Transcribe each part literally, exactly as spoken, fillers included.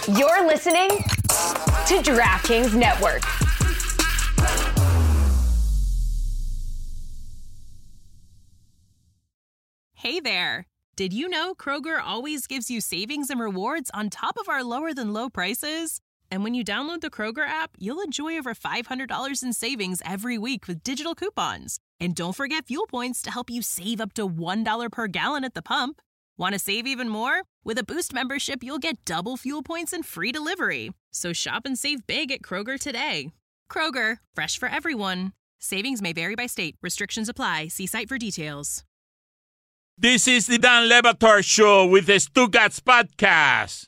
You're listening to DraftKings Network. Hey there. Did you know Kroger always gives you savings and rewards on top of our lower than low prices? And when you download the Kroger app, you'll enjoy over five hundred dollars in savings every week with digital coupons. And don't forget fuel points to help you save up to one dollar per gallon at the pump. Want to save even more? With a Boost membership, you'll get double fuel points and free delivery. So shop and save big at Kroger today. Kroger, fresh for everyone. Savings may vary by state. Restrictions apply. See site for details. This is the Dan Le Batard Show with the Stugotz Podcast.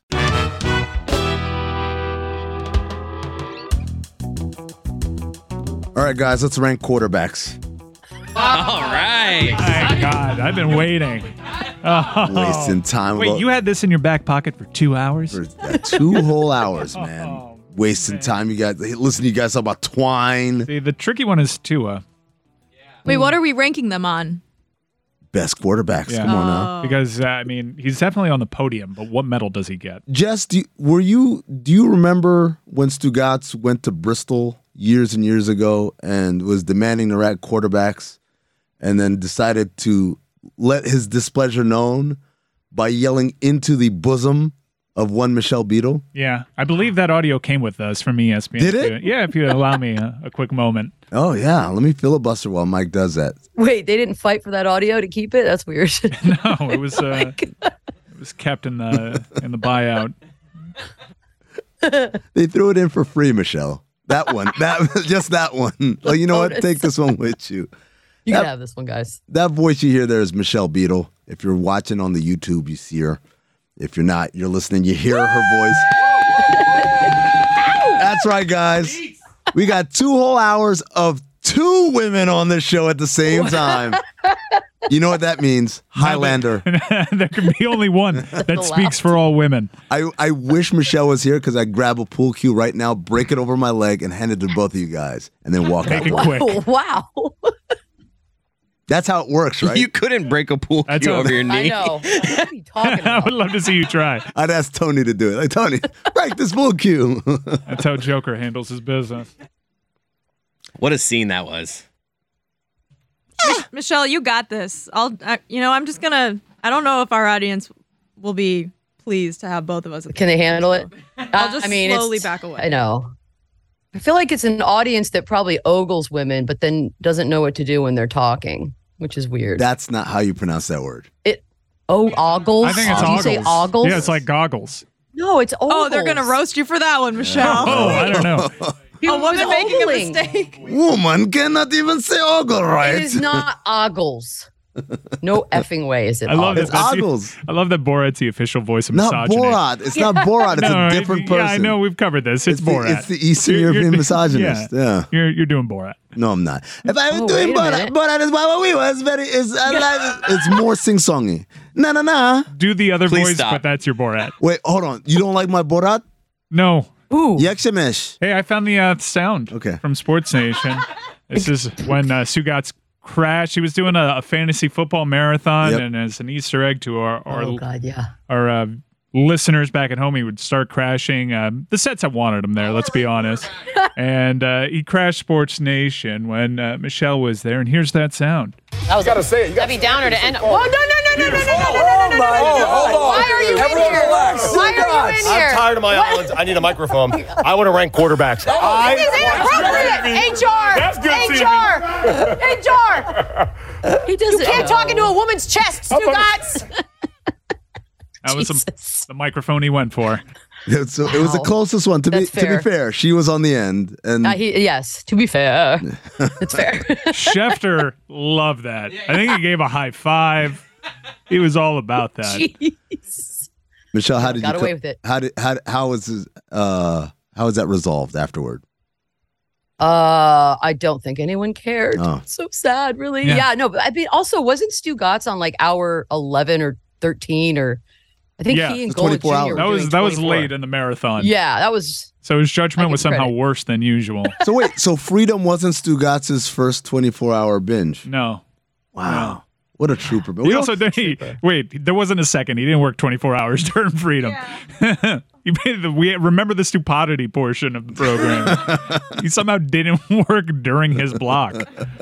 All right, guys, let's rank quarterbacks. All right. My God, I've been waiting. Oh. Wasting time. Wait, you had this in your back pocket for two hours? For uh, two whole hours, man. Oh, Wasting man. time. You guys, listen to you guys talk about twine. See, the tricky one is Tua. Wait, what are we ranking them on? Best quarterbacks. Yeah. Come on now. Because, uh, I mean, he's definitely on the podium, but what medal does he get? Jess, do you, were you? Do you remember when Stugotz went to Bristol years and years ago and was demanding to rank quarterbacks, and then decided to let his displeasure known by yelling into the bosom of one Michelle Beadle? Yeah, I believe that audio came with us from E S P N. Did it? Yeah, if you allow me a, a quick moment. Oh, yeah. Let me filibuster while Mike does that. Wait, they didn't fight for that audio to keep it? That's weird. No, it was uh, it was kept in the in the buyout. They threw it in for free, Michelle. That one. That just that one. Oh, you know what? Take this one with you. You that, can have this one, guys. That voice you hear there is Michelle Beadle. If you're watching on the YouTube, you see her. If you're not, you're listening, you hear her voice. That's right, guys. We got two whole hours of two women on this show at the same time. You know what that means? Highlander. There can be only one that speaks for all women. I, I wish Michelle was here because I'd grab a pool cue right now, break it over my leg, and hand it to both of you guys, and then walk Make out. it quick. Wow. That's how it works, right? You couldn't break a pool That's cue how- over your knee. I know. What are you talking I about? would love to see you try. I'd ask Tony to do it. Like, Tony, break this pool cue. That's how Joker handles his business. What a scene that was. Michelle, you got this. I'll, I, you know, I'm just gonna. I don't know if our audience will be pleased to have both of us. Can they handle it? I'll just I mean, slowly it's- back away. I know. I feel like it's an audience that probably ogles women, but then doesn't know what to do when they're talking, which is weird. That's not how you pronounce that word. It oh ogles. I think it's Did you ogles. say ogles? Yeah, it's like goggles. no, it's ogles. Oh, they're gonna roast you for that one, Michelle. Oh, I don't know. A woman making a ogling. mistake. Woman cannot even say ogle right. It is not ogles. No effing way is it. I love ogles. that. That's ogles. I love that Borat's the official voice of Not misogyny. Borat. It's not Borat. It's No, a different it- person. Yeah, I know. We've covered this. It's, It's the, Borat. it's the Eastern You're- European you're- misogynist. Yeah. Yeah. You're you're doing Borat. No, I'm not. If I was Oh, doing wait a Borat, minute. Borat is what we was very. It's, I like, it's more sing-songy. Na na na. Do the other Please voice, stop. but that's your Borat. Wait, hold on. You don't like my Borat? No. Ooh. Yekshemesh. Hey, I found the uh, sound Okay. from Sports Nation. This is when uh, Stugotz crashed. He was doing a, a fantasy football marathon, Yep. and as an Easter egg to our our, Oh God, yeah. our uh, listeners back at home, he would start crashing. Um, the sets have wanted him there, let's be honest. And uh, he crashed Sports Nation when uh, Michelle was there, and here's that sound. That was You gotta say it. You gotta Debbie say it. Downer to It's end. so Whoa, no, fun. no, no, no, no, no, no, no, no, no, Oh, no, my no, no. God. Why are you in Everyone here? relax. Why are you in here? I'm tired of my islands. I need a microphone. I want to rank quarterbacks. I This is inappropriate. H R. That's good T V. H R. H R. He does You can't talk into a woman's chest, Stugotz. That was some, Jesus. the microphone he went for. It, so it was the Wow. closest one. To be That's to be fair. fair, she was on the end, and Uh, he, yes, to be fair, it's fair. Schefter loved that. I think he gave a high five. He was all about that. Jeez. Michelle, how did Got you away co- with it. How did how how was his, uh how was that resolved afterward? Uh, I don't think anyone cared. Oh. So sad, really. Yeah. Yeah. no, but I mean, also, wasn't Stugotz on like hour eleven or thirteen or I think Yeah, he and it's Golan twenty-four Junior hours. were That was doing that was twenty-four. late in the marathon. Yeah, that was. So his judgment I was give somehow credit. worse than usual. So wait, so Freedom wasn't Stugotz's first twenty-four hour binge. No. Wow, what a trooper! But He we also don't- did. He, wait, there wasn't a second. He didn't work twenty-four hours during Freedom. You made the, we remember the stupidity portion of the program. He somehow didn't work during his block.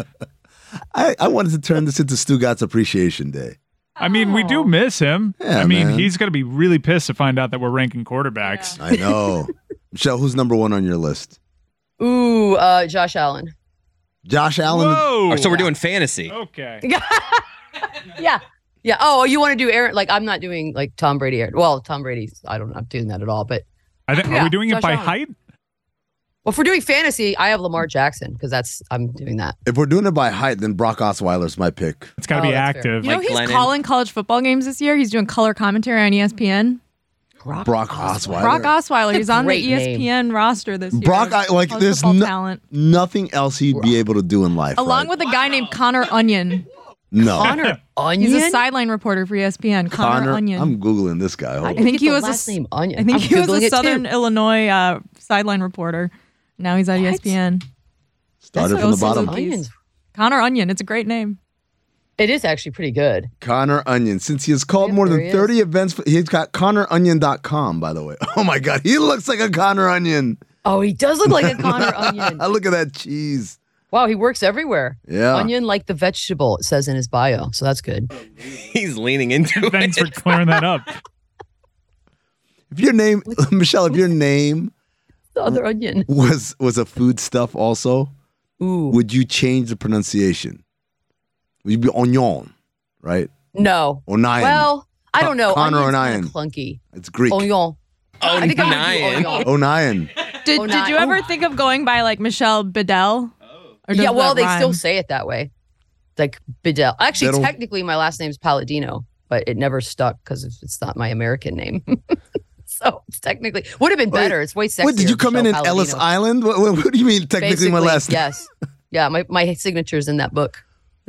I, I wanted to turn this into Stugatz Appreciation Day. I mean, we do miss him. Yeah, I mean, man. he's going to be really pissed to find out that we're ranking quarterbacks. I know. Michelle, who's number one on your list? Ooh, uh, Josh Allen. Josh Allen. Whoa. Oh, so we're doing fantasy. Okay. Yeah. Yeah. Oh, you want to do Aaron? Like, I'm not doing like Tom Brady. Aaron. Well, Tom Brady's, I don't, I'm not doing that at all. But I think, Yeah, are we doing it Josh by Allen. height? well, if we're doing fantasy, I have Lamar Jackson because that's, I'm doing that. If we're doing it by height, then Brock Osweiler's my pick. It's got to Oh, be that's fair. active. You know, Mike he's Glennon. calling college football games this year. He's doing color commentary on E S P N. Brock, Brock Osweiler. Brock Osweiler. He's on the Great E S P N roster this year. Brock, I, like, College there's football no, talent. nothing else he'd be able to do in life. Along right? with a guy named Connor Onion. no. Connor Onion. He's a sideline reporter for E S P N. Connor, Connor, Onion. I'm Googling this guy. Hold I on. think get he the was a last s- name Onion. I think I'm he was Googling a it, too. Southern Illinois uh, sideline reporter. Now he's at E S P N. Started That's from the so bottom. silly. Onions. Connor Onion. It's a great name. It is actually pretty good. Connor Onion. Since he has called Yep, more there than he is. thirty events, for, he's got Connor Onion dot com, by the way. Oh my God. He looks like a Connor Onion. Oh, he does look like a Connor Onion. Look at that cheese. Wow, he works everywhere. Yeah. Onion like the vegetable, it says in his bio. So that's good. He's leaning into Thanks for it. clearing that up. If your name, Michelle, if your name The other onion. was was a food stuff also, Ooh. would you change the pronunciation? Would you be onion, right? No. Onion. Well, I don't know. Connor Onion's Onion. kinda clunky. It's Greek. Onion. I think I'm gonna do Onion. onion. Onion. Did, Oh, did not- you ever think of going by like Michelle Bedell? Or does Yeah, well, that they rhyme? still say it that way. Like Bedell. Actually, Biddle. technically, my last name's Palladino, but it never stuck because it's not my American name. So it's technically would have been better. It's way sexier. Wait, did you come in in Michelle Ellis Palladino. Island? What, what, what do you mean technically my Basically, last name? Yes. Yeah, my, my signature's in that book.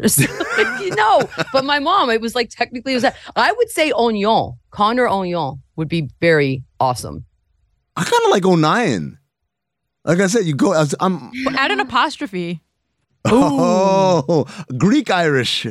No, but my mom, it was like technically it was that. I would say Onion. Connor Onion would be very awesome. I kind of like Onion. Like I said, you go. I was- I'm Add an apostrophe. oh Greek Irish.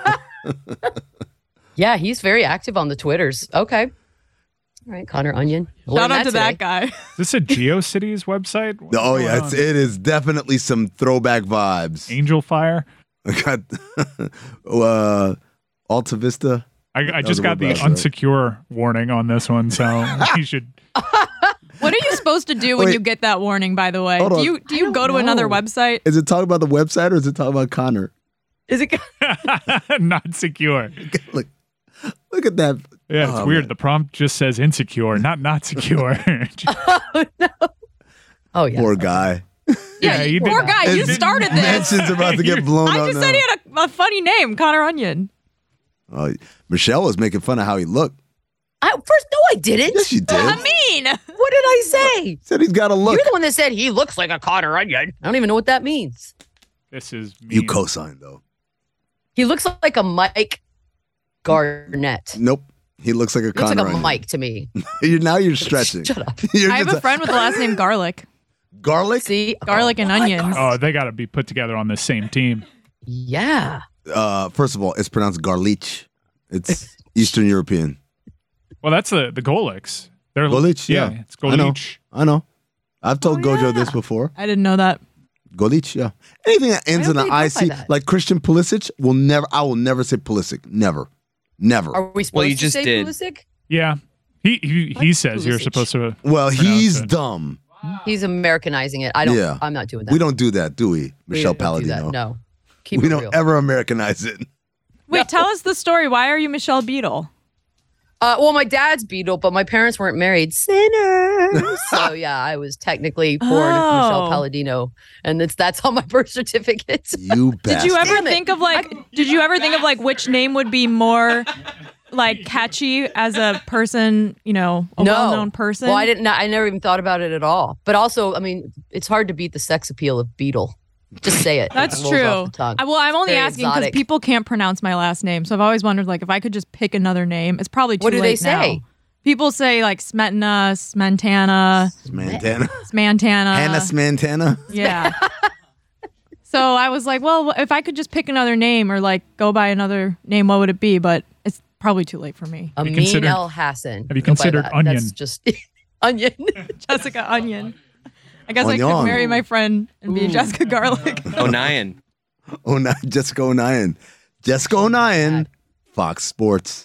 Yeah, he's very active on the Twitters. Okay. All right, Connor Onion. Shout Learned out to today. that guy. Is this a GeoCities website? What's Oh going yeah, it's, on? it is definitely some throwback vibes. Angel Fire. I got uh, Alta Vista. I, I That was just a got the web browser, right? unsecure warning on this one, so you should. What are you supposed to do when Wait. you get that warning, by the way? Hold Do on. you do you go to another website? Is it talking about the website or is it talking about Connor? Is it? Not secure. Look, look at that. Yeah, it's Oh, weird. man. The prompt just says insecure, not not secure. Oh yeah. Poor guy. yeah, you Poor did- guy, you His started this. Mansion's about to get blown I up just now. said he had a, a funny name, Connor Onion. Oh, Michelle was making fun of how he looked. I, first, no, I didn't. Yes, you did. I mean, What did I say? Said he's got a look. You're the one that said he looks like a Connor Onion. I don't even know what that means. This is You mean. co-signed though. He looks like a Mike Garnett. Nope. He looks like a He looks Connor. like a Onion. Mike to me. You're, now you're stretching. Shut up. You're I have just a friend with the last name Garlic. garlic. See, Garlic and onions. Oh, they got to be put together on the same team. yeah. Uh, first of all, it's pronounced garlich. It's Eastern European. Well, that's the the Golix. They're Golich, yeah. it's I know. Golich. I know. I've told Oh, Gojo yeah. this before. I didn't know that. Golich, yeah. Anything that ends I in don't an really I go by C, that. like Christian Pulisic, will never. I will never say Pulisic. Never, never. Are we supposed Well, you to just say did. Pulisic? Yeah, he he, he What? says you're Pulisic. supposed to. well, pronounce he's it. dumb. He's Americanizing it. I don't. Yeah. I'm not doing that. We don't do that, do we, We Michelle don't do that. Palladino? No. Keep we it don't real. ever Americanize it. Wait, tell us the story. Why are you Michelle Beadle? Uh, well, my dad's Beatle, but my parents weren't married. Sinners. So yeah, I was technically born Michelle Oh. Palladino, and it's that's on my birth certificate. You bastard. Did you ever Damn it. think of like? Did you ever think of like which name would be more like catchy as a person? You know, a no. well-known person. Well, I didn't. I never even thought about it at all. But also, I mean, it's hard to beat the sex appeal of Beetle. Just say it. That's It rolls off true. the tongue. I, well, I'm only Very asking because exotic. people can't pronounce my last name, so I've always wondered like if I could just pick another name. It's probably too What do they late say? now. People say like Smetana, Smentana, Smantana? Smantana. Hannah Smantana? Yeah. So I was like, well, if I could just pick another name or like go by another name, what would it be? But it's probably too late for me. Have you Amin considered- El Hassan. have you Go by considered that. Onion? That's just Onion. Jessica Onion. I guess I Onion. could marry my friend and be Ooh. Jessica Garlic. O'Nien. Oh, no, Jessica O'Nien. Jessica O'Nien, Fox Sports.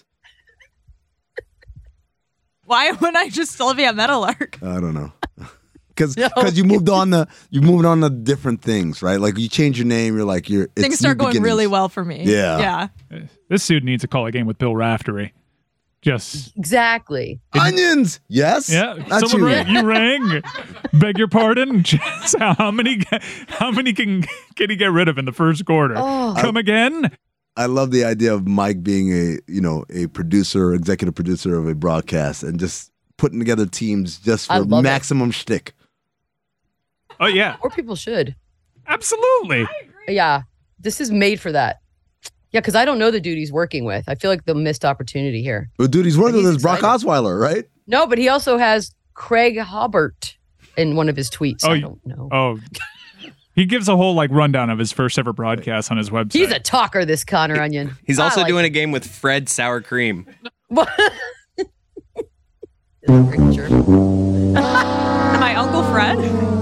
Why wouldn't I just still be at Meadowlark? I don't know. Because No. you moved on to you moved on to different things, right? Like you change your name, you're like you're it's Things start new going really beginnings. well for me. Yeah. Yeah. This dude needs to call a game with Bill Raftery. Just Exactly. Onions, yes. yeah. That's Someone you. rang, you rang. Beg your pardon. Just how many? How many can can he get rid of in the first quarter? Oh. Come again? I love the idea of Mike being a you know a producer, executive producer of a broadcast, and just putting together teams just I for love it. maximum shtick. Oh yeah, More people should. absolutely. Yeah. This is made for that. Yeah, because I don't know the dude he's working with. I feel like the missed opportunity here. But dude, he's working He's with his Brock excited. Osweiler, right? No, but he also has Craig Hobart in one of his tweets. Oh, I you- don't know. Oh, he gives a whole like rundown of his first ever broadcast on his website. He's a talker, this Connor Onion. He's I also like doing it. a game with Fred Sour Cream. What? Freaking jerk. My Uncle Fred?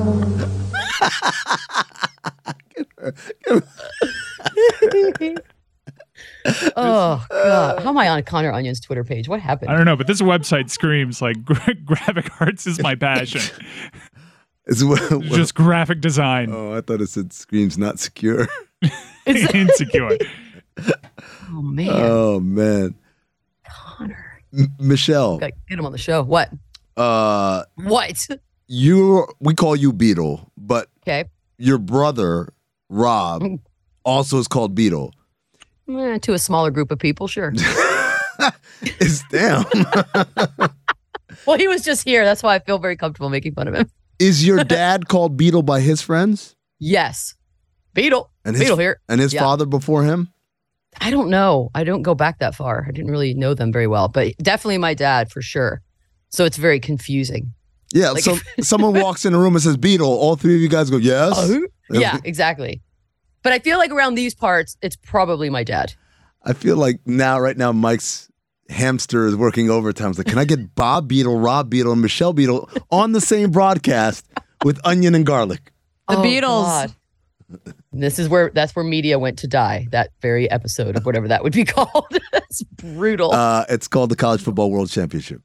Oh God! How am I on Connor Onion's Twitter page? What happened? I don't know, but this website screams like gra- graphic arts is my passion. It's what, Just graphic design. oh, I thought it said screams not secure. Insecure. Oh man, Oh man, Connor, M- Michelle, gotta get him on the show. What? uh, What? you we call you Beetle, but Okay. your brother Rob Mm. also is called Beetle. Eh, to a smaller group of people, sure. It's damn. Well, he was just here. That's why I feel very comfortable making fun of him. Is your dad called Beetle by his friends Yes. Beetle. and his Beetle here. and his Yeah. father before him? I don't know. I don't go back that far. I didn't really know them very well, but definitely my dad for sure. So it's very confusing. Yeah. Like- so someone walks in a room and says Beetle. All three of you guys go yes. Oh, yeah, exactly. But I feel like around these parts, it's probably my dad. I feel like now, right now, Mike's hamster is working overtime. It's like, can I get Bob Beetle, Rob Beetle, and Michelle Beetle on the same broadcast with onion and garlic? The Oh, Beatles. God. This is where that's where media went to die. That very episode of whatever that would be called. That's brutal. Uh, it's called the College Football World Championship.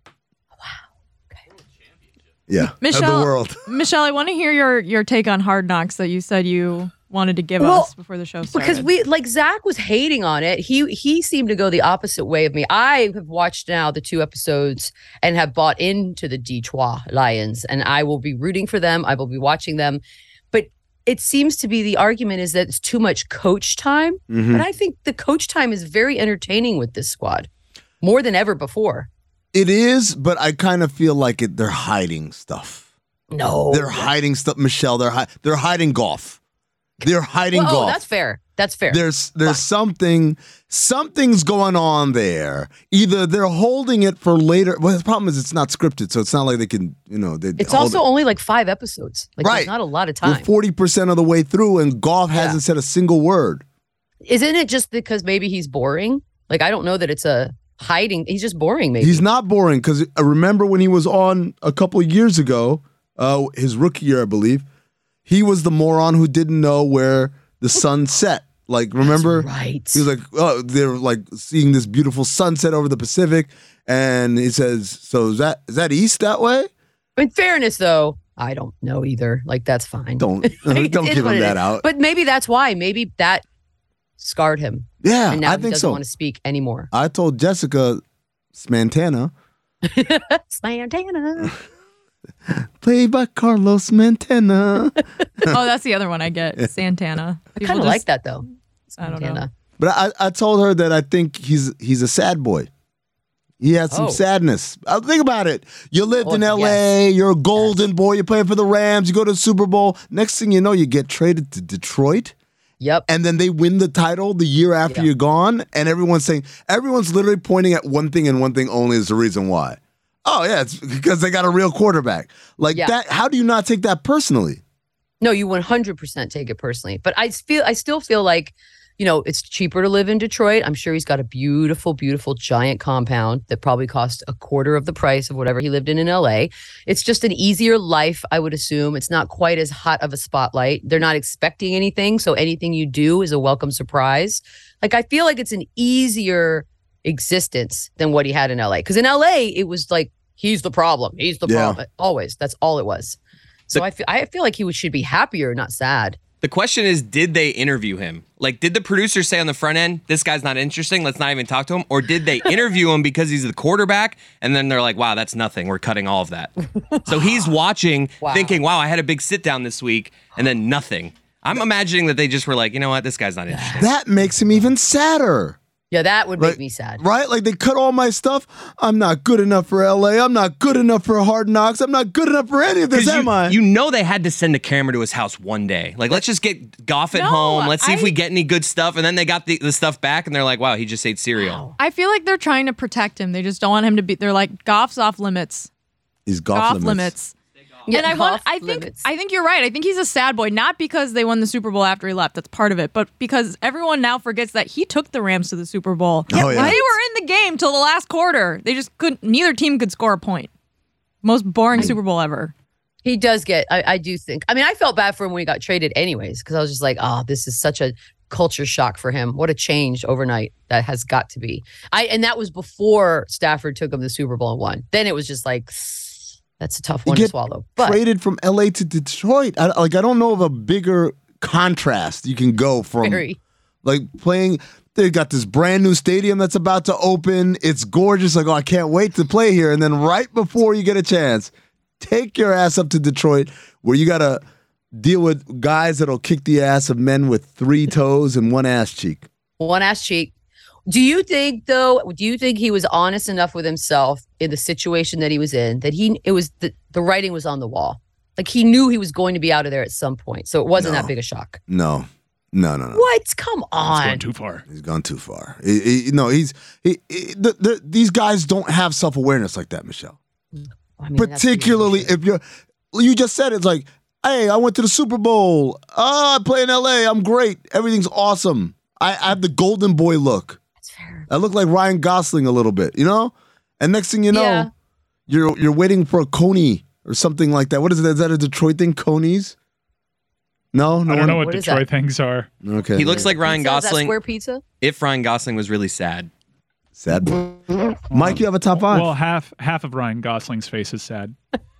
Yeah, of the Michelle, world. Michelle, I want to hear your your take on Hard Knocks that you said you wanted to give Well, us before the show started. Because we like Zach was hating on it. He he seemed to go the opposite way of me. I have watched now the two episodes and have bought into the Detroit Lions, and I will be rooting for them. I will be watching them. But it seems to be the argument is that it's too much coach time. Mhm. But I think the coach time is very entertaining with this squad, more than ever before. It is, but I kind of feel like it, they're hiding stuff. No, They're hiding stuff, Michelle. They're hi- they're hiding golf. They're hiding well, oh, golf. that's fair. That's fair. There's there's something something's going on there. Either they're holding it for later. Well, the problem is it's not scripted, so it's not like they can, you know, they It's hold also it. only like five episodes. Like Right. there's not a lot of We're time. forty percent of the way through, and golf Yeah. hasn't said a single word. Isn't it just because maybe he's boring? Like I don't know that it's a hiding. He's just boring. Maybe He's not boring because I remember when he was on a couple of years ago, uh, his rookie year, I believe. He was the moron who didn't know where the sun set. Like, remember? That's right. He was like, oh, they're like seeing this beautiful sunset over the Pacific, and he says, "So is that is that east that way?" In fairness, though, I don't know either. Like that's fine. Don't Like, don't it's give what him it that is. out. But maybe that's why. Maybe that scarred him. Yeah, and now I he think doesn't so. want to speak anymore. I told Jessica Smantana, Santana. played by Carlos Santana. oh, that's the other one I get. Santana. I kind of like that though. I don't know. Santana. But I, I told her that I think he's he's a sad boy. He has some Oh. sadness. Uh, think about it. You lived Oh, in L A. You're a golden boy. You play for the Rams. You go to the Super Bowl. Next thing you know, you get traded to Detroit. Yep. And then they win the title the year after Yeah. you're gone. And everyone's saying, everyone's literally pointing at one thing and one thing only is the reason why. Oh, yeah, it's because they got a real quarterback. Like Yeah. that. How do you not take that personally? No, you one hundred percent take it personally. But I feel I still feel like you know, it's cheaper to live in Detroit. I'm sure he's got a beautiful, beautiful giant compound that probably cost a quarter of the price of whatever he lived in in L A. It's just an easier life, I would assume. It's not quite as hot of a spotlight. They're not expecting anything, so anything you do is a welcome surprise. Like, I feel like it's an easier existence than what he had in L A. Because in L A, it was like, he's the problem. He's the Yeah. problem. Always. That's all it was. So The- I feel, I feel like he should be happier, not sad. The question is, did they interview him? Like, did the producer say on the front end, this guy's not interesting, let's not even talk to him? Or did they interview him because he's the quarterback? And then they're like, wow, that's nothing. We're cutting all of that. So he's watching, Wow. thinking, wow, I had a big sit down this week, and then nothing. I'm imagining that they just were like, you know what, this guy's not interesting. That makes him even sadder. Yeah, that would make Like, me sad. Right? Like they cut all my stuff. I'm not good enough for L A. I'm not good enough for Hard Knocks. I'm not good enough for any of this, 'Cause am you, I? you know they had to send a camera to his house one day. Like, let's just get Goff at No, home. Let's see if I- we get any good stuff. And then they got the, the stuff back, and they're like, wow, he just ate cereal. I feel like they're trying to protect him. They just don't want him to be. They're like, Goff's off limits. He's golf, Goff limits. limits. Yeah, and I want. Goff I think. limits. I think you're right. I think he's a sad boy, not because they won the Super Bowl after he left. That's part of it, but because everyone now forgets that he took the Rams to the Super Bowl. Oh, yeah. They were in the game till the last quarter. They just couldn't. Neither team could score a point. Most boring Super Bowl ever. He does get, I, I do think, I mean, I felt bad for him when he got traded anyways, because I was just like, oh, this is such a culture shock for him. What a change overnight that has got to be. I And that was before Stafford took him to the Super Bowl and won. Then it was just like, that's a tough You one to get swallow. But Traded from L A to Detroit. I, like I don't know of a bigger contrast you can go from very. like playing. They got this brand new stadium that's about to open. It's gorgeous. Like, oh, I can't wait to play here. And then right before you get a chance, take your ass up to Detroit, where you got to deal with guys that'll kick the ass of men with three toes and one ass cheek. One ass cheek. Do you think, though, do you think he was honest enough with himself in the situation that he was in, that he, it was, the, the writing was on the wall? Like, he knew he was going to be out of there at some point. So it wasn't No. that big a shock. No, no, no, no. What? Come It's on. going too far. He's gone too far. He- he- no, he's he, he- the, the, these guys don't have self awareness like that, Michelle. I mean, that's Particularly ridiculous. if you're, you just said it's like, hey, I went to the Super Bowl. Oh, I play in L A. I'm great. Everything's awesome. I, I have the golden boy look. That's fair. I look like Ryan Gosling a little bit, you know? And next thing you know, Yeah. you're you're waiting for a Coney or something like that. What is it? Is that a Detroit thing? Conies? No, no I don't one? know what, What is Detroit that? things are. Okay. He looks like Ryan Pizza? Is that Gosling. square pizza? If Ryan Gosling was really sad. sad boy. Mike, you have a top five. Well, half half of Ryan Gosling's face is sad.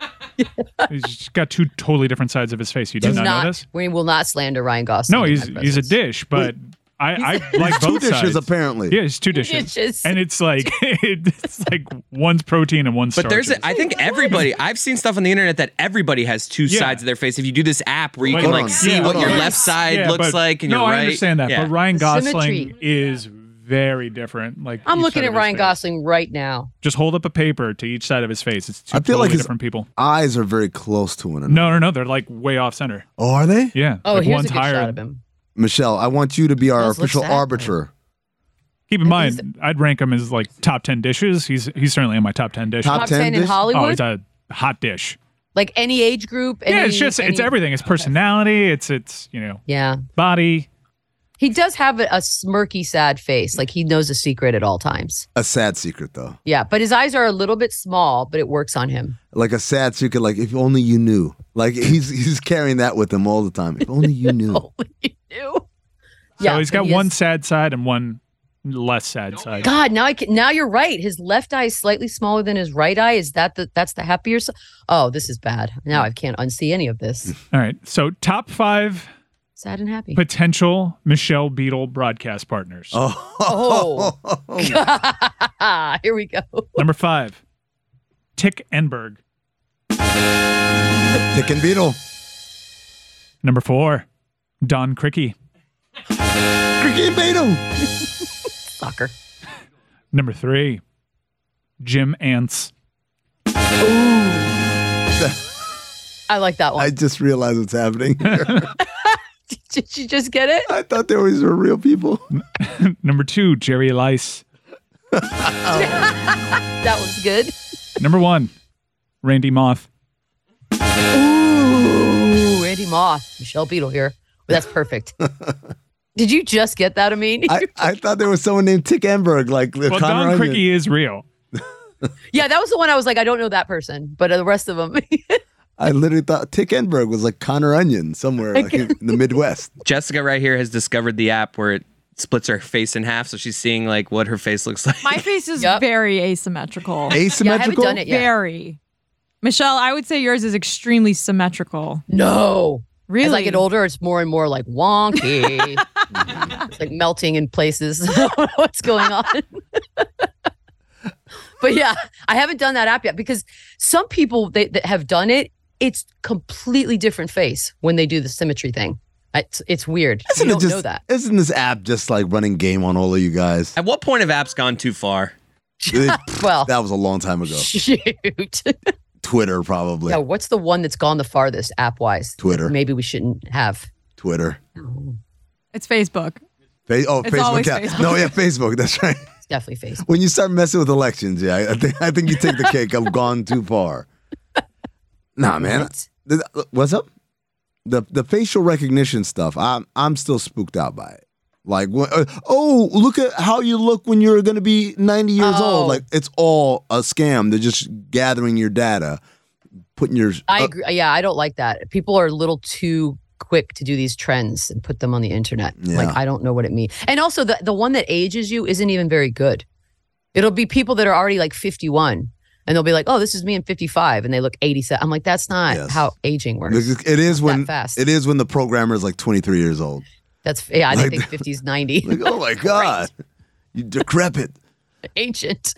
He's just got two totally different sides of his face. You did He's not, not. know this? We will not slander Ryan Gosling. No, in he's my he's a presence. dish, but I, I like Two both dishes, sides. apparently. Yeah, it's two dishes. dishes. And it's like it's like one's protein and one's But there's, starches. a, I think everybody, I've seen stuff on the internet that everybody has two Yeah. sides of their face. If you do this app where you Wait, can hold like on. see Yeah, what hold your on. left side Yeah, looks but- like and no, your right. I understand that, Yeah. but Ryan The Gosling symmetry. is very different. Like I'm each looking side at of his Ryan face. Gosling right now. Just hold up a paper to each side of his face. It's two I feel totally like his different people. eyes are very close to one another. No, no, no. They're like way off center. Oh, are they? Yeah. Oh, like here's one's a good higher. shot of him. Michelle, I want you to be our Does look official sad, arbiter. Keep in At mind, least- I'd rank him as like top ten dishes. He's he's certainly in my top ten dishes. Top Top ten ten in dish? Oh, Hollywood? it's a hot dish. Like any age group? yeah, any- it's just it's any- everything. It's personality. It's it's you know Yeah. body. He does have a, a smirky, sad face. Like he knows a secret at all times. A sad secret, though. Yeah, but his eyes are a little bit small, but it works on him. Like a sad secret, like if only you knew. Like he's he's carrying that with him all the time. If only you knew. Only you knew. So he's got he one is- sad side and one less sad side. God, now I can, now you're right. His left eye is slightly smaller than his right eye. Is that the that's the happier side? Oh, this is bad. Now I can't unsee any of this. All right. So top five Sad and happy. potential Michelle Beadle broadcast partners. Oh. Here we go. Number five, Tick Enberg. Tick and Beetle. Number four, Don Cricky. Cricky and Beetle. Soccer. Number three, Jim Ants. I like that one. I just realized what's happening. Did you just get it? I thought there was real people. Number two, Jerry Lice. That was good. Number one, Randy Moth. Ooh, Randy Moth. Michelle Beadle here. Well, that's perfect. Did you just get that, Amin? I, I thought there was someone named Tick Enberg, like Well, Connor Don Onion. Cricky is real. Yeah, that was the one I was like, I don't know that person, but the rest of them. I literally thought Tick Enberg was like Connor Onion somewhere like in the Midwest. Jessica right here has discovered the app where it splits her face in half, so she's seeing like what her face looks like. My face is Yep. very asymmetrical. Asymmetrical? Yeah, I haven't done it yet. Very. Michelle, I would say yours is extremely symmetrical. No. Really? As I get older, it's more and more like wonky. It's like melting in places. I don't know what's going on. But yeah, I haven't done that app yet because some people they, that have done it, it's completely different face when they do the symmetry thing. It's, it's weird. Isn't you it don't just, know that. Isn't this app just like running game on all of you guys? At what point have apps gone too far? Well, that was a long time ago. Shoot. Twitter, probably. Yeah, what's the one that's gone the farthest app wise? Twitter. Maybe we shouldn't have. Twitter. It's Facebook. Fa- oh, It's Facebook. always Yeah. Facebook. No, yeah, Facebook. That's right. It's definitely Facebook. When you start messing with elections, yeah, I think I think you take the cake. I've gone too far. Nah, man. Th- What's up? The the facial recognition stuff. I'm I'm still spooked out by it. Like, wh- uh, oh, look at how you look when you're going to be ninety years Oh. old. Like, it's all a scam. They're just gathering your data, putting your. I uh, agree. Yeah, I don't like that. People are a little too quick to do these trends and put them on the internet. Yeah. Like, I don't know what it means. And also, the, the one that ages you isn't even very good. It'll be people that are already like fifty-one, and they'll be like, oh, this is me in fifty-five, and they look eighty-seven. I'm like, that's not Yes. how aging works. It is Not when that fast. it is when the programmer is like twenty-three years old. That's, yeah, I Like- think fifty is ninety. Like, oh my god, you decrepit. Ancient.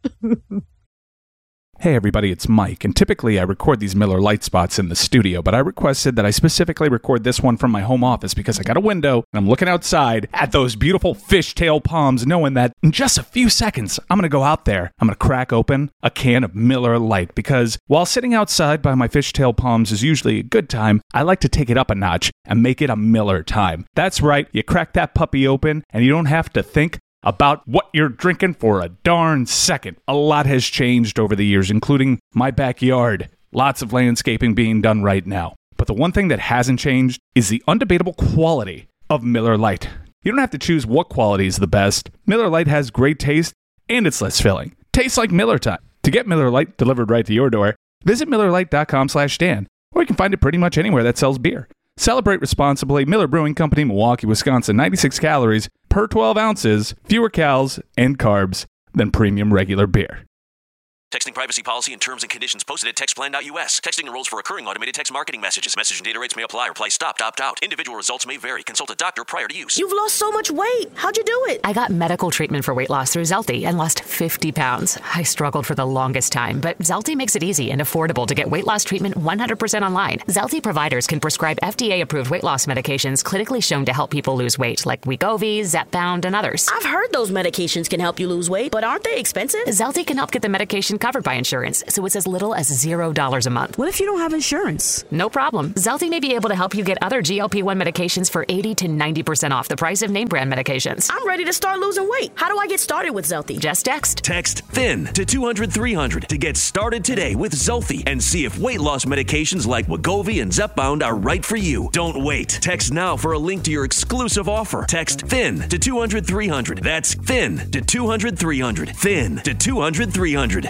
Hey everybody, it's Mike, and typically I record these Miller Lite spots in the studio, but I requested that I specifically record this one from my home office because I got a window and I'm looking outside at those beautiful fishtail palms, knowing that in just a few seconds I'm going to go out there, I'm going to crack open a can of Miller Lite, because while sitting outside by my fishtail palms is usually a good time, I like to take it up a notch and make it a Miller time. That's right, you crack that puppy open and you don't have to think about what you're drinking for a darn second. A lot has changed over the years, including my backyard. Lots of landscaping being done right now. But the one thing that hasn't changed is the undebatable quality of Miller Lite. You don't have to choose what quality is the best. Miller Lite has great taste, and it's less filling. Tastes like Miller time. To get Miller Lite delivered right to your door, visit MillerLite.com slash Dan, or you can find it pretty much anywhere that sells beer. Celebrate responsibly. Miller Brewing Company, Milwaukee, Wisconsin. ninety-six calories per twelve ounces, fewer calories and carbs than premium regular beer. Texting privacy policy and terms and conditions posted at textplan dot U S. Texting enrolls for recurring automated text marketing messages. Message and data rates may apply. Reply stop, opt out. Individual results may vary. Consult a doctor prior to use. You've lost so much weight. How'd you do it? I got medical treatment for weight loss through Zelty and lost fifty pounds. I struggled for the longest time, but Zelty makes it easy and affordable to get weight loss treatment one hundred percent online. Zelty providers can prescribe F D A-approved weight loss medications clinically shown to help people lose weight, like Wegovy, Zepbound, and others. I've heard those medications can help you lose weight, but aren't they expensive? Zelty can help get the medication covered by insurance, so it's as little as zero dollars a month. What if you don't have insurance? No problem. Zelty may be able to help you get other G L P one medications for eighty to ninety percent off the price of name brand medications. I'm ready to start losing weight. How do I get started with Zelty? Just text. Text THIN to two hundred three hundred to get started today with Zelty and see if weight loss medications like Wegovy and Zepbound are right for you. Don't wait. Text now for a link to your exclusive offer. Text THIN to two hundred three hundred. That's THIN to two hundred three hundred. THIN to two hundred three hundred.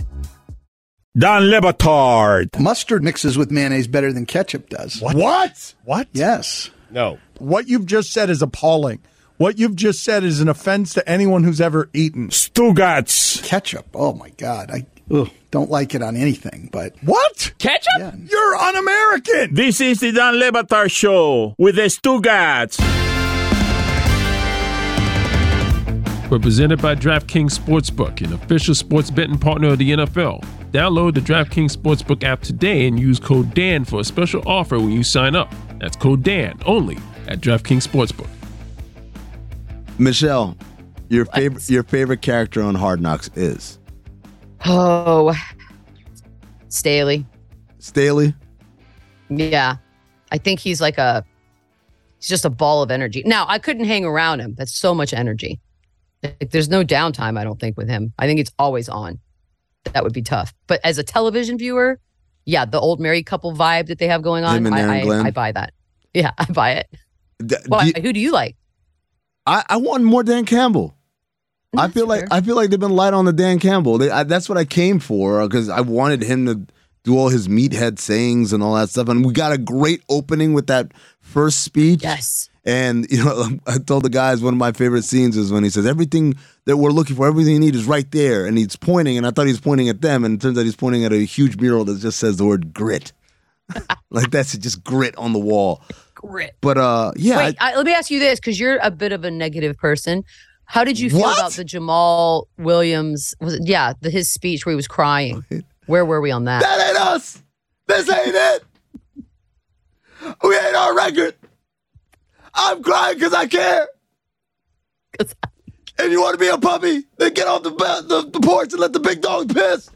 Don Le Batard. Mustard mixes with mayonnaise better than ketchup does. What? What? What? Yes. No. What you've just said is appalling. What you've just said is an offense to anyone who's ever eaten. Stugats. Ketchup. Oh, my God. I ugh, don't like it on anything, but... What? Ketchup? Yeah. You're un-American. This is the Don Le Batard Show with the Stugats. We're presented by DraftKings Sportsbook, an official sports betting partner of the N F L. Download the DraftKings Sportsbook app today and use code Dan for a special offer when you sign up. That's code Dan only at DraftKings Sportsbook. Michelle, your favorite your favorite character on Hard Knocks is Oh, Staley. Staley. Yeah. I think he's like a, he's just a ball of energy. Now, I couldn't hang around him. That's so much energy. Like, there's no downtime, I don't think, with him. I think it's always on. That would be tough. But as a television viewer, yeah, the old married couple vibe that they have going on, Him and I, Aaron I, Glenn. I buy that. Yeah, I buy it. D- Well, do you- who do you like? I, I want more Dan Campbell. I feel like I feel like they've been light on the Dan Campbell. They, I, that's what I came for because I wanted him to do all his meathead sayings and all that stuff. And we got a great opening with that first speech. Yes. And you know, I told the guys one of my favorite scenes is when he says everything that we're looking for, everything you need is right there, and he's pointing. And I thought he was pointing at them, and it turns out he's pointing at a huge mural that just says the word grit. Like that's just grit on the wall. Grit. But uh, yeah. Wait, I, I, let me ask you this, because you're a bit of a negative person. How did you feel What? about the Jamal Williams? Was it, yeah, the, his speech where he was crying. Where were we on that? That ain't us. This ain't it. We ain't our record. I'm crying because I care. And you want to be a puppy? Then get off the, the the porch and let the big dog piss.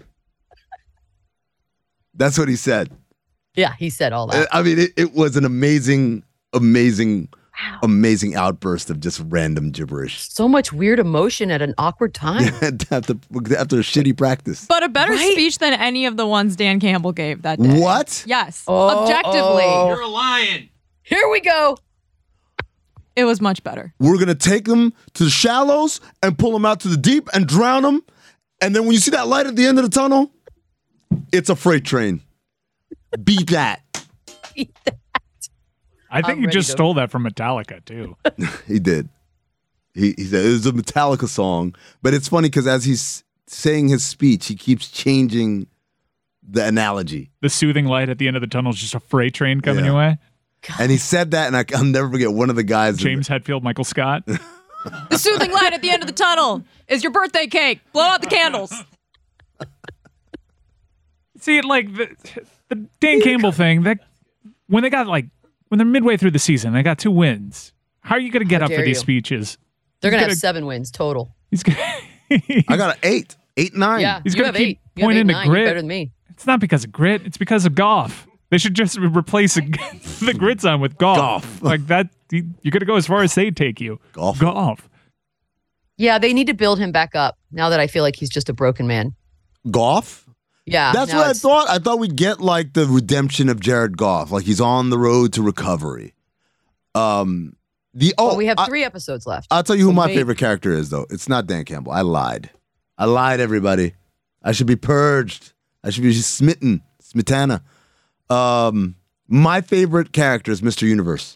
That's what he said. Yeah, he said all that. I mean, it, it was an amazing, amazing, wow. amazing outburst of just random gibberish. So much weird emotion at an awkward time. after, after a shitty practice. But a better Right? speech than any of the ones Dan Campbell gave that day. What? Yes. Oh, Objectively. oh. You're a lion. Here we go. It was much better. We're going to take them to the shallows and pull them out to the deep and drown them. And then when you see that light at the end of the tunnel, it's a freight train. Beat that. Beat that. I think I'm he ready just to- stole that from Metallica, too. He did. He, he said it was a Metallica song. But it's funny because as he's saying his speech, he keeps changing the analogy. The soothing light at the end of the tunnel is just a freight train coming Yeah. your way. And he said that, and I, I'll never forget one of the guys. James Hetfield, Michael Scott. The soothing light at the end of the tunnel is your birthday cake. Blow out the candles. See, like the, the Dan Campbell thing, that when they got like when they're midway through the season, they got two wins. How are you going to get How up for dare these you. speeches? They're He's going to gonna- have seven wins total. He's gonna, I got an eight. Eight, nine. Yeah, He's you gonna have keep eight. You have pointing eight, to nine. You're grit. better than me. It's not because of grit. It's because of golf. They should just replace the, the grit zone with golf. Golf. Like that, you- you're going to go as far as they take you. Golf. Golf. Yeah, they need to build him back up now that I feel like he's just a broken man. Goff? Yeah. That's now what I it's- thought. I thought we'd get like the redemption of Jared Goff. Like he's on the road to recovery. Um, the oh, But we have I- three episodes left. I'll tell you who So my wait. favorite character is, though. It's not Dan Campbell. I lied. I lied, everybody. I should be purged. I should be smitten. Smitana. Um, my favorite character is Mister Universe.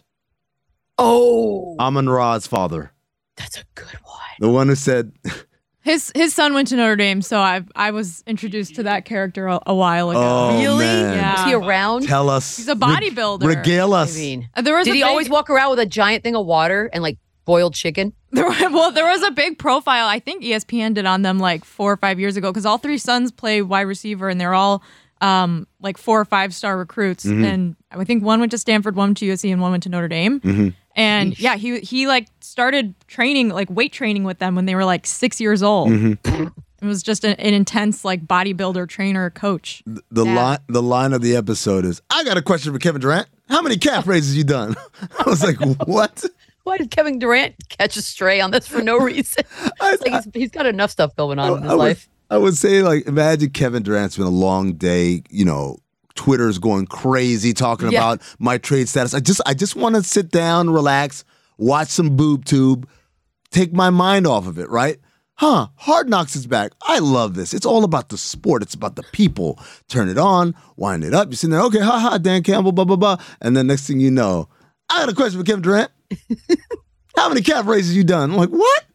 Oh, Amon Ra's father. that's a good one. The one who said, His his son went to Notre Dame, so I I was introduced to that character a, a while ago. Oh, Really? man. Yeah. Is he around? tell us. He's a Reg- bodybuilder. regale I us. mean, Uh, There was did a he big- always walk around with a giant thing of water and like boiled chicken? There, well, there was a big profile I think E S P N did on them like four or five years ago because all three sons play wide receiver and they're all um, like four or five star recruits. Mhm. And I think one went to Stanford, one went to U S C, and one went to Notre Dame. Mhm. And yeah, he he like started training like weight training with them when they were like six years old. Mhm. It was just an, an intense like bodybuilder trainer coach. The Yeah. line, the line of the episode is, "I got a question for Kevin Durant. How many calf raises you done?" I was like, "What?" Why did Kevin Durant catch a stray on this for no reason? It's like he's, he's got enough stuff going on in his I would, life. I would say, like, imagine Kevin Durant's been a long day. You know, Twitter's going crazy talking Yeah. about my trade status. I just, I just want to sit down, relax, watch some boob tube, take my mind off of it. Right? Huh? Hard Knocks is back. I love this. It's all about the sport. It's about the people. Turn it on, wind it up. You're sitting there, okay, ha ha, Dan Campbell, blah blah blah, and then next thing you know, I got a question for Kevin Durant. How many calf raises you done? I'm like, what?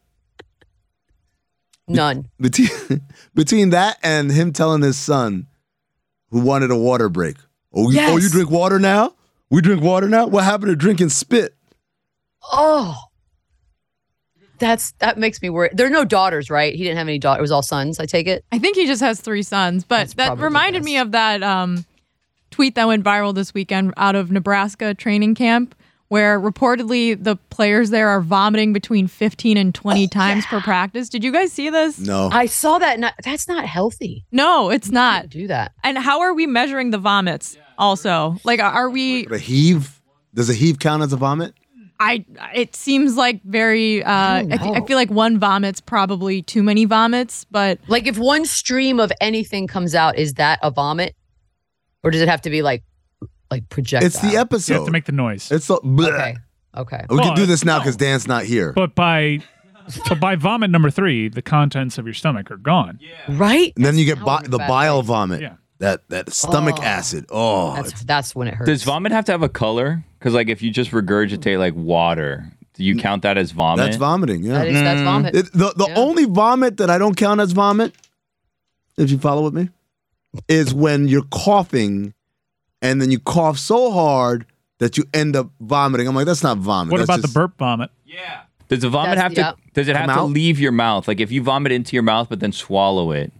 None. Between, between that and him telling his son who wanted a water break. Oh, you, oh, you Yes. drink water now? We drink water now? What happened to drinking spit? Oh, that's that makes me worry. There are no daughters, right? He didn't have any daughters. It was all sons. I take it. I think he just has three sons, but That's that probably reminded me of that um, tweet that went viral this weekend out of Nebraska training camp, where reportedly the players there are vomiting between fifteen and twenty times per practice. Did you guys see this? No. I saw that. And I- that's not healthy. No, it's not. Do that. And how are we measuring the vomits also? Like, are we, A heave? Does a heave count as a vomit? I, it seems like very, uh, I, don't th- I know. feel like one vomit's probably too many vomits, but Like if one stream of anything comes out, is that a vomit, or does it have to be like like projectile? It's the episode. You have to make the noise. It's the, bleh. Okay. Okay. We can do But- this now because Dan's not here. But by but by vomit number three, the contents of your stomach are gone. Right? And then you get bi- in a the bad bile place. vomit. Yeah. That that stomach Oh. acid. Oh, That's that's when it hurts. Does vomit have to have a color? Because like if you just regurgitate like water, do you count that as vomit? that's vomiting. Yeah. That is that's vomit. It- the the Yeah. only vomit that I don't count as vomit, if you follow with me, is when you're coughing and then you cough so hard that you end up vomiting. I'm like, that's not vomit. What That's about just- the burp vomit? Does the vomit That's- have to? yeah. Does it have Come to out? leave your mouth? Like if you vomit into your mouth but then swallow it,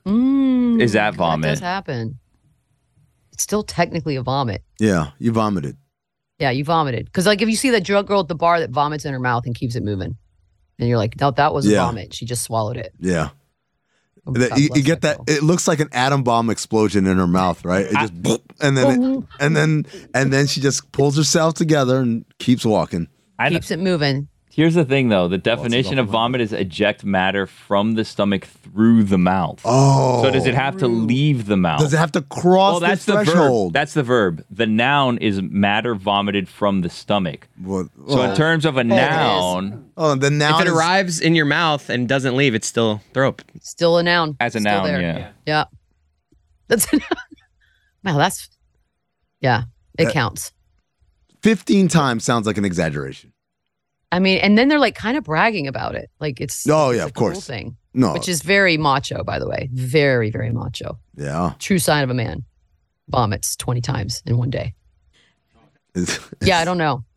Mm, is that That vomit? does happen. It's still technically a vomit. Yeah, you vomited. Yeah, you vomited. Because like if you see that drug girl at the bar that vomits in her mouth and keeps it moving, and you're like, no, that was a Yeah. vomit. She just swallowed it. Yeah. Oh, That- God you, you bless get that. girl. It looks like an atom bomb explosion in her mouth, right? It just boop, and then it, and then and then she just pulls herself together and keeps walking. I Keeps it moving. Here's the thing, though. The definition of vomit is eject matter from the stomach through the mouth. Oh, So does it have to leave the mouth? Does it have to cross well, that's the the threshold? verb. That's the verb. The noun is matter vomited from the stomach. What- So oh. in terms of a noun, Oh, the noun If it is- arrives in your mouth and doesn't leave, it's still throat. Still a noun. as a Still noun, there. yeah. Yeah. That's a noun. Wow, that's yeah. It That- counts. fifteen times sounds like an exaggeration. I mean, and then they're like kind of bragging about it. Like it's Oh, it's yeah, a of cool course. thing. No. Which is very macho, by the way. Very, very macho. Yeah. True sign of a man. Vomits twenty times in one day. Is, Yeah, I don't know.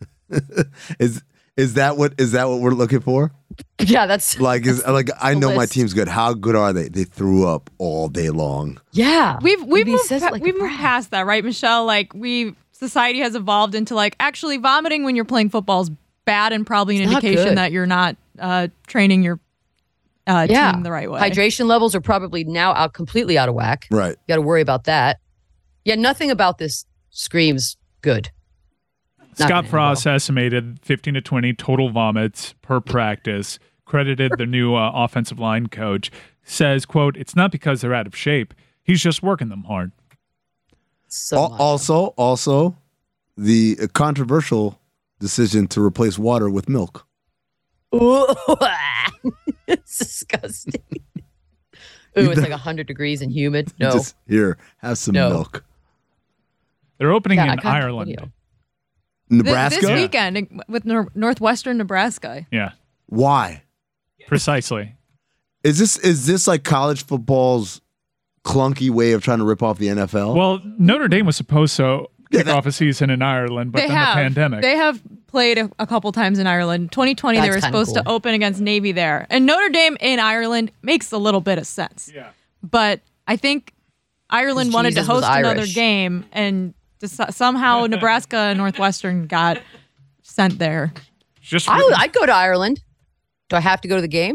is is that what is that what we're looking for? Yeah, that's Like is like I the know my list. team's good. How good are they? They threw up all day long. yeah. We've we've He moved, says it pa- like a we've moved brag. past that, right, Michelle? Like we society has evolved into like actually vomiting when you're playing football is bad and probably an It's not indication good. that you're not uh, training your uh, Yeah. team the right way. Hydration levels are probably now out completely out of whack. Right. You got to worry about that. Yeah, nothing about this screams good. Not Scott gonna end Frost estimated fifteen to twenty total vomits per practice. Credited the new uh, offensive line coach. Says, "quote It's not because they're out of shape. He's just working them hard." So Al- much. also, also, the controversial decision to replace water with milk. Ooh, it's disgusting. Ooh, it's like one hundred degrees and humid. No. Just here, have some No. milk. They're opening Yeah, I in got the Ireland. video. Th- Nebraska? This weekend with nor- Northwestern Nebraska. Yeah, Why? precisely. Is this is this like college football's clunky way of trying to rip off the N F L? Well, Notre Dame was supposed to Yeah, kick that- off a season in Ireland, but they then have the pandemic. They have played a, a couple times in Ireland. twenty twenty, they That's were kinda supposed to cool. open against Navy there, and Notre Dame in Ireland makes a little bit of sense. Yeah. But I think Ireland 'Cause wanted to Jesus was host another Irish. game, and deci- somehow Nebraska and Northwestern got sent there. Just I would, I'd go to Ireland. Do I have to go to the game?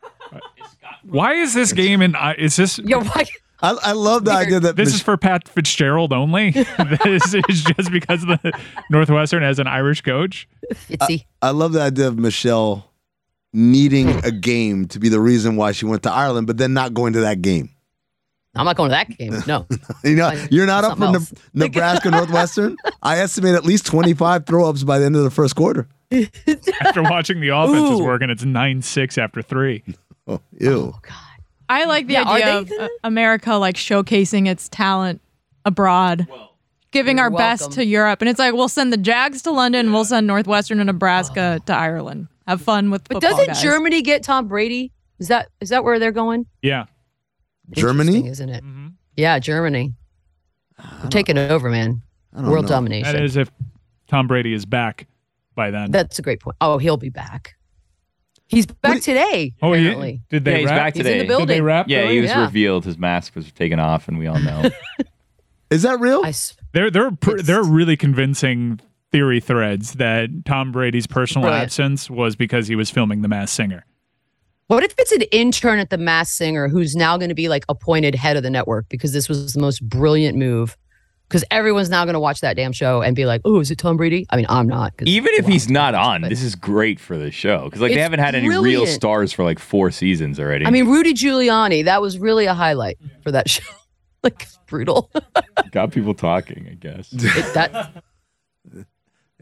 why is this game in? I- Is this? Yeah, why? I, I love the idea that This Mich- is for Pat Fitzgerald only. This is just because the Northwestern has an Irish coach. Fitzy. I love the idea of Michelle needing a game to be the reason why she went to Ireland, but then not going to that game. I'm not going to that game. No. You know, Like, you're not up for something Ne- else. Nebraska Northwestern. I estimate at least twenty-five throw ups by the end of the first quarter. After watching the offenses Ooh. work, and it's nine six after three. Oh, ew. I like the Yeah, are idea they of gonna- uh, America like showcasing its talent abroad, giving You're our best welcome. to Europe, and it's like we'll send the Jags to London, we'll send Northwestern and Nebraska to Ireland. Have fun with But football, doesn't guys. Germany get Tom Brady? Is that is that where they're going? Yeah. Germany? Interesting, isn't it? Yeah, Germany. We're taking it over, man. I don't World know. domination. That is if Tom Brady is back by then. That's a great point. Oh, he'll be back. He's back today. oh, he, apparently. did they Yeah, he's wrap? back He's in the today. building. Did they wrap? Yeah, Billy? he was Yeah. revealed. His mask was taken off, and we all know. Is that real? I s- They're they're pr- It's- they're really convincing theory threads that Tom Brady's personal Brilliant. absence was because he was filming The Masked Singer. What if it's an intern at the Masked Singer who's now going to be like appointed head of the network because this was the most brilliant move? Because everyone's now going to watch that damn show and be like, "Oh, is it Tom Brady?" I mean, I'm not. 'cause- Even if well, he's not on, but- this is great for the show because like they It's haven't had any real brilliant. stars for like four seasons already. I mean, Rudy Giuliani. That was really a highlight for that show. Like brutal. got people talking. I guess. It- that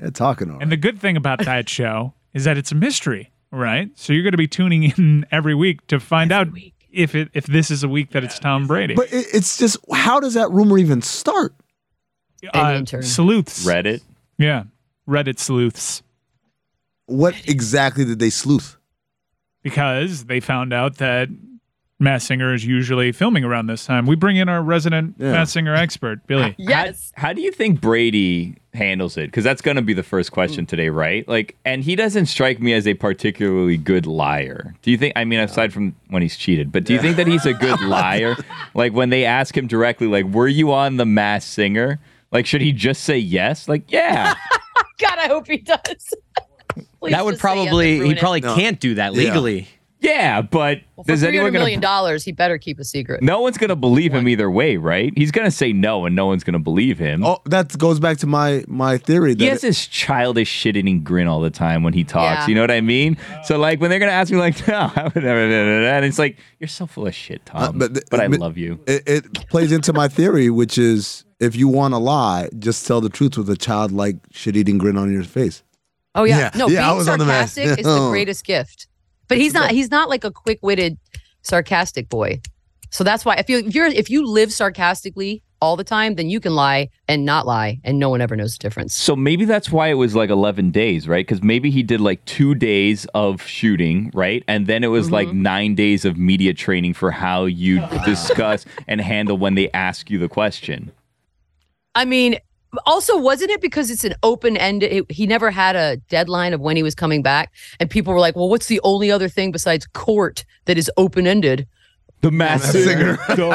Yeah, talking all right. And the good thing about that show is that it's a mystery, right? So you're going to be tuning in every week to find every out week. if it if this is a week that it's Tom Brady. But it, it's just, how does that rumor even start? Uh, sleuths. Reddit. Yeah, Reddit sleuths. What exactly did they sleuth? Because they found out that Masked Singer is usually filming around this time. We bring in our resident yeah. Masked Singer expert, Billy. Yes. How, how do you think Brady handles it? Because that's going to be the first question today, right? Like, and he doesn't strike me as a particularly good liar. Do you think? I mean, aside from when he's cheated, but do you think that he's a good liar? Like when they ask him directly, like, "Were you on the Masked Singer?" Like, should he just say yes? Like, yeah. God, I hope he does. That would probably yes he probably no. can't do that legally. Yeah. Yeah, but well, for does anyone three hundred million gonna, dollars, he better keep a secret. No one's going to believe him either way, right? He's going to say no, and no one's going to believe him. Oh, that goes back to my my theory. That he has it, this childish shit-eating grin all the time when he talks. Yeah. You know what I mean? So, like, when they're going to ask me, like, no, I would never, and it's like, you're so full of shit, Tom. Uh, but, but I it, love you. It, it plays into my theory, which is if you want to lie, just tell the truth with a childlike shit-eating grin on your face. Oh yeah, yeah. no, yeah, being sarcastic is the greatest gift. But he's not. He's not like a quick-witted, sarcastic boy. So that's why if you if you're if you live sarcastically all the time, then you can lie and not lie, and no one ever knows the difference. So maybe that's why it was like eleven days, right? Because maybe he did like two days of shooting, right, and then it was mm-hmm. like nine days of media training for how you discuss and handle when they ask you the question. I mean. Also, wasn't it because it's an open-ended, he never had a deadline of when he was coming back, and people were like, well, what's the only other thing besides court that is open-ended? The Masked Singer.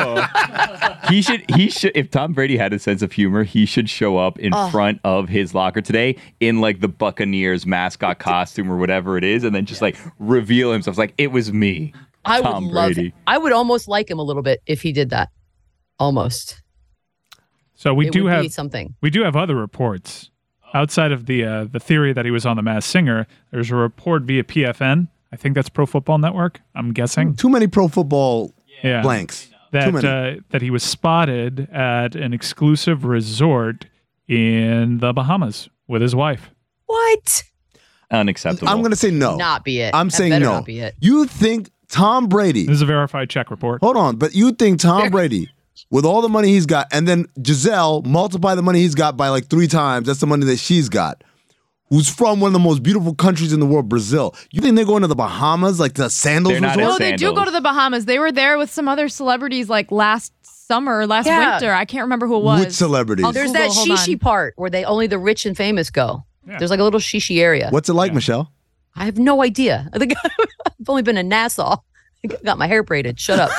he should, he should, if Tom Brady had a sense of humor, he should show up in uh, front of his locker today in like the Buccaneers mascot costume or whatever it is, and then just like reveal himself. Like, it was me, I Tom would love Brady. it. I would almost like him a little bit if he did that. Almost. So we it do would have be something. We do have other reports outside of the uh, the theory that he was on the Masked Singer. There's a report via P F N. I think that's Pro Football Network. I'm guessing. Too many pro football yeah. blanks. That uh, that he was spotted at an exclusive resort in the Bahamas with his wife. What? Unacceptable. I'm going to say no. Not be it. I'm that saying better no. Not be it. You think Tom Brady? This is a verified check report. Hold on, but you think Tom Brady? With all the money he's got, and then Giselle, multiply the money he's got by like three times. That's the money that she's got. Who's from one of the most beautiful countries in the world, Brazil. You think they're going to the Bahamas, like the Sandals They're not resort? No, they do go to the Bahamas. They were there with some other celebrities like last summer, last Yeah. winter. I can't remember who it was. Which celebrities? I'll There's Google, that hold shishi on. part where they only the rich and famous go. Yeah. There's like a little shishi area. What's it like, Michelle? I have no idea. I think I've only been in Nassau. I got my hair braided. Shut up.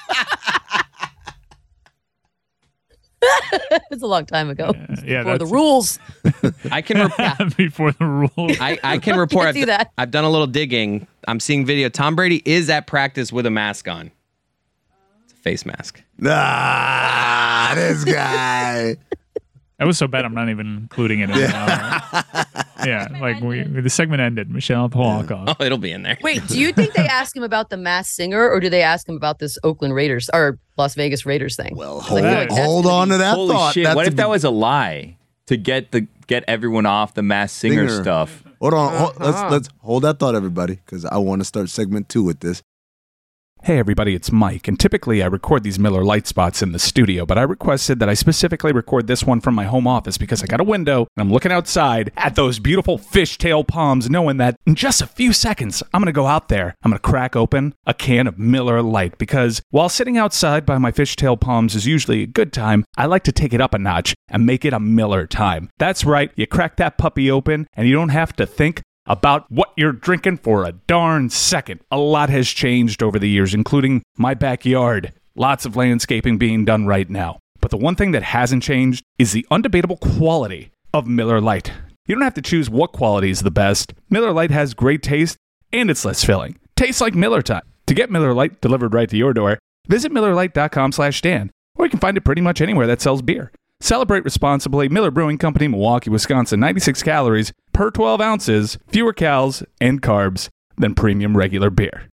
It's a long time ago. Yeah, yeah, Before the that's- rules. I can report. Before the rules. I, I can report. Can't I've, do that. I've done a little digging. I'm seeing video. Tom Brady is at practice with a mask on. It's a face mask. Ah, this guy. That was so bad I'm not even including it in yeah. yeah, like we, the segment ended. Michelle, walk off. Oh, it'll be in there. Wait, do you think they ask him about the Masked Singer, or do they ask him about this Oakland Raiders or Las Vegas Raiders thing? Well, I hold, feel like that's hold gonna on be- to that Holy thought. shit! That's What if a- that was a lie to get the get everyone off the Masked Singer, Singer. stuff? Hold on. Hold, let's Uh-huh. let's hold that thought, everybody, because I want to start segment two with this. Hey everybody, it's Mike, and typically I record these Miller Lite spots in the studio, but I requested that I specifically record this one from my home office because I got a window and I'm looking outside at those beautiful fishtail palms, knowing that in just a few seconds I'm going to go out there, I'm going to crack open a can of Miller Lite, because while sitting outside by my fishtail palms is usually a good time, I like to take it up a notch and make it a Miller time. That's right, you crack that puppy open and you don't have to think about what you're drinking for a darn second. A lot has changed over the years, including my backyard. Lots of landscaping being done right now. But the one thing that hasn't changed is the undebatable quality of Miller Lite. You don't have to choose what quality is the best. Miller Lite has great taste, and it's less filling. Tastes like Miller time. To get Miller Lite delivered right to your door, visit Miller Lite dot com slash Dan, or you can find it pretty much anywhere that sells beer. Celebrate responsibly. Miller Brewing Company, Milwaukee, Wisconsin. ninety-six calories per twelve ounces, fewer calories and carbs than premium regular beer.